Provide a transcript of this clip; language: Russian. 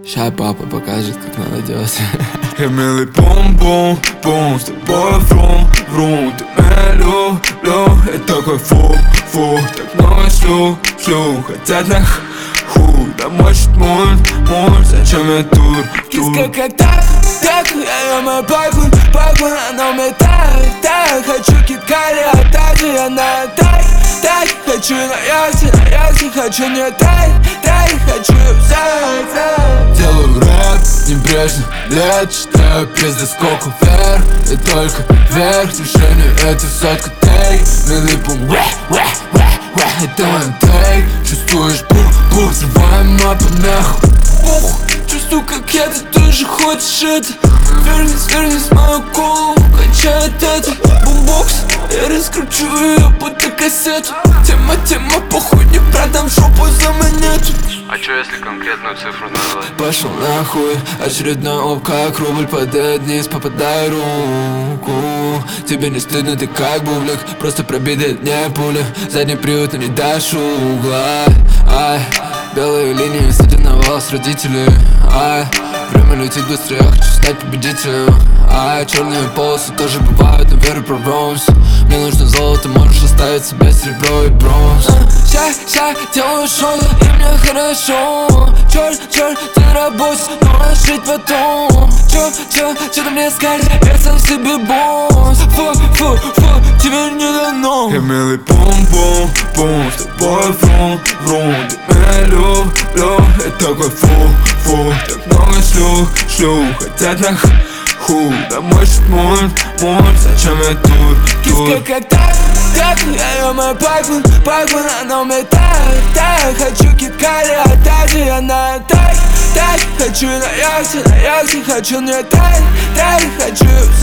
Ща папа покажет, как надо делать. Я милый бум-бум-бум, с тобой врум-врум. Ты меня люблю, я такой фу-фу. Так много шлю, хотят на ху. Да может мульт, зачем я тур? Киска как так, я ем пахну, она мне так. Хочу киткали, а также я на так. Хочу на яхте, хочу не так. Хочу взять. Делаю рэп, небрежно лет, читаю пизды сколько вверх. И только вверх, движению это сотка тейк. Милый бум, это мой тейк. Чувствуешь бух, взрываем на помеху. Чувствую, как я, ты тоже хочешь это. Вернись в мою голову, качает это. Бумбокс, я раскручу ее будто кассету. Тема, похуй, не продам жопу за монету. А чё если конкретную цифру назвать? Пошел нахуй, очередной оп, как рубль падает вниз, попадай руку. Тебе не стыдно, ты как бублик, просто пробитый не пули. Задний привод, но не дашь угла. Ай, белые линии, садят на волос родители. Ай, время летит быстрее, я хочу стать победителем. Ай, черные полосы тоже бывают, но верю прорвемся. Мне нужно золото, можешь оставить себе серебро и бронз. Ща, делаю шоу, и мне хорошо. Черт, ты на работе, но жить потом. Чё ты мне скажешь, я сам себе босс. Фу, тебе не дано. Я милый бум-бум-бум, с тобой врум-врум. Ты меня люблю, я такой фу. Так много шлю, хотят на ху. Да может мульт, зачем я тур? Киска как так, я ем пахну, она мне так. Хочу киткали, а также я на так. Хочу на яхте, хочу не так. Хочу